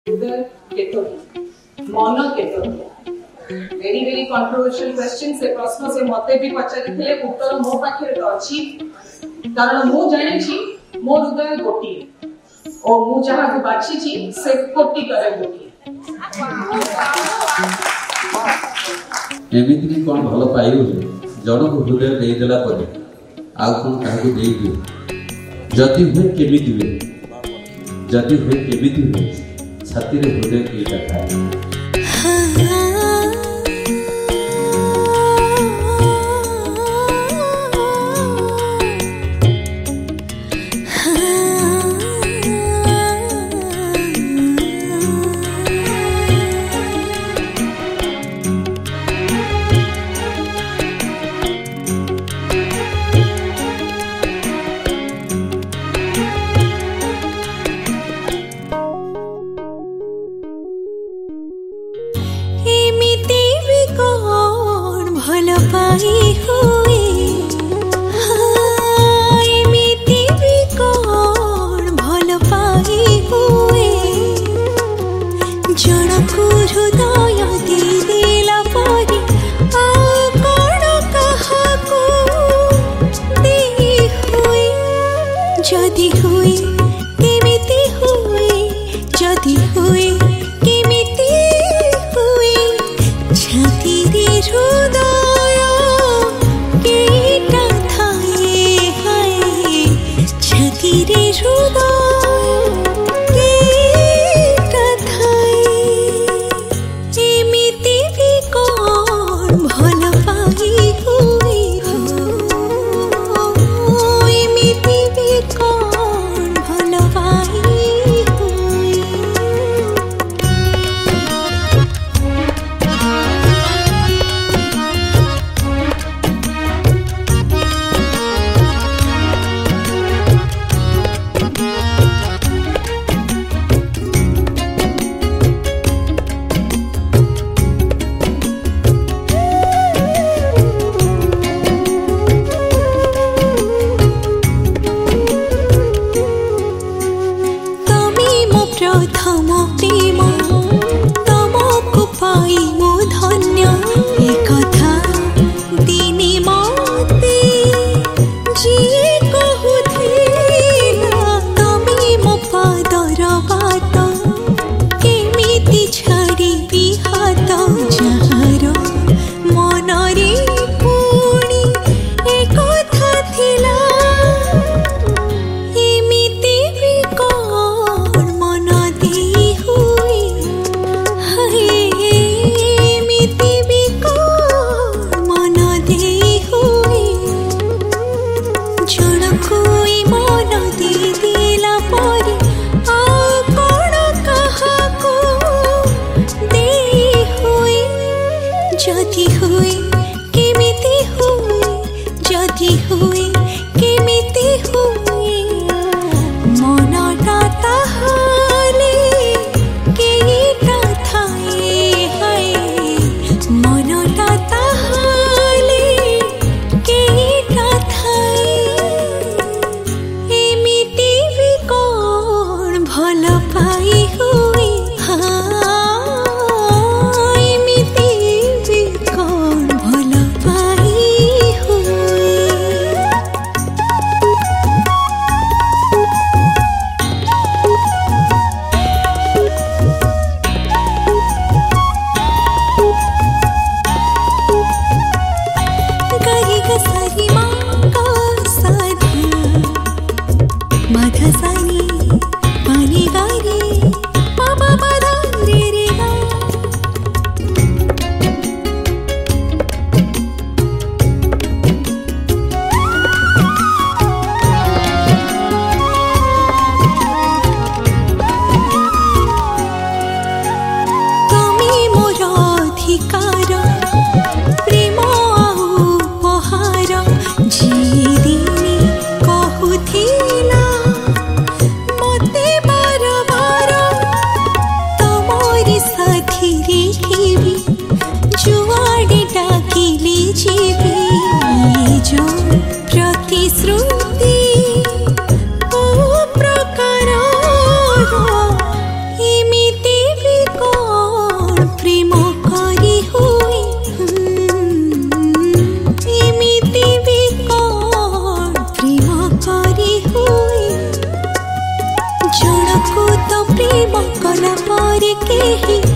हृदय केतोटी मन केतोटी वेरी वेरी कंट्रोवर्शियल क्वेश्चन से प्रश्न से मते भी पचारि थिले उत्तर मो पाखरे तो अछि कारण मु जानि छी मो हृदय गोटी ओ मु जहा को बाछि छी से कोटी करे गोटी एमिति कोन भलो पाइयो जण को हृदय दे देला परे आ कोन काहू दे दियो जति हुए केमिति हुए जति हुए केमिति हुए छाती रे हृदय केटा खाए अपना पर केही